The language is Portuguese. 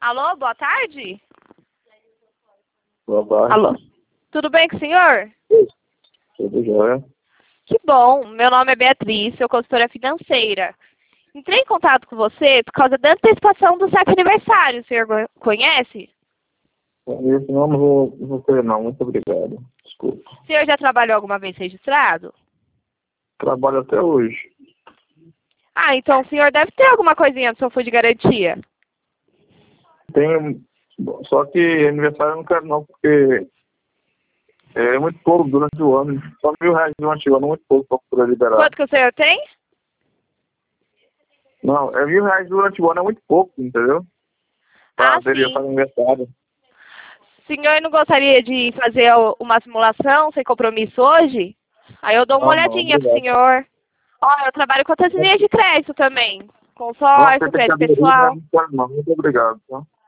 Alô, boa tarde? Boa tarde. Alô. Tudo bem com o senhor? Tudo jóia? Que bom. Meu nome é Beatriz, sou consultora financeira. Entrei em contato com você por causa da antecipação do saque aniversário. O senhor conhece? Esse não, não vou ter não. Muito obrigado. Desculpa. O senhor já trabalhou alguma vez registrado? Trabalho até hoje. Ah, então o senhor deve ter alguma coisinha do seu fundo de garantia. Tenho, só que aniversário eu não quero não, porque é muito pouco durante o ano. Só R$ 1.000 durante o ano, muito pouco para poder liberar. Quanto que o senhor tem? Não, R$ 1.000 durante o ano é muito pouco, entendeu? Para aderir Sim. para aniversário. O senhor não gostaria de fazer uma simulação sem compromisso hoje? Aí eu dou uma Ah, não, olhadinha pro obrigado. senhor. Ó, eu trabalho com outras linhas de crédito também. Não Consórcio, aceito que crédito aderir, mas pessoal. não quero não. Muito obrigado. Tá?